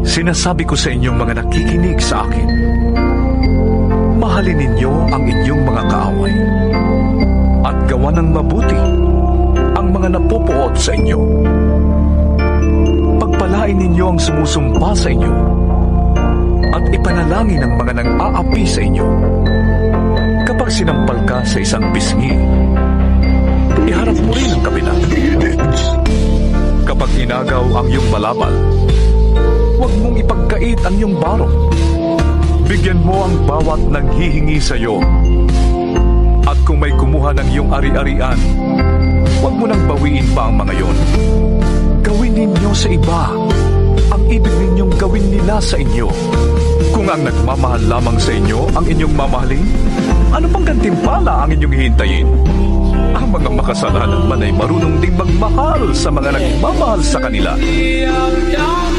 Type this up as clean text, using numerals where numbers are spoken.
Sinasabi ko sa inyong mga nakikinig sa akin, mahalin ninyo ang inyong mga kaaway at gawa ng mabuti ang mga napopuot sa inyo. Pagpalain ninyo ang sumusumpa sa inyo at ipanalangin ang mga nang-aapi sa inyo. Kapag sinampal ka sa isang pisngi, iharap mo rin ang kabila. Kapag inagaw ang iyong balabal, huwag mong ipagkait ang iyong barong. Bigyan mo ang bawat nanghihingi sa iyo. At kung may kumuha ng iyong ari-arian, huwag mo nang bawiin pa ang mga iyon. Gawin ninyo sa iba ang ibig ninyong gawin nila sa inyo. Kung ang nagmamahal lamang sa inyo ang inyong mamahalin, ano pang gantimpala ang inyong hihintayin? Ang mga makasalanan man ay marunong ding magmahal sa mga nagmamahal sa kanila.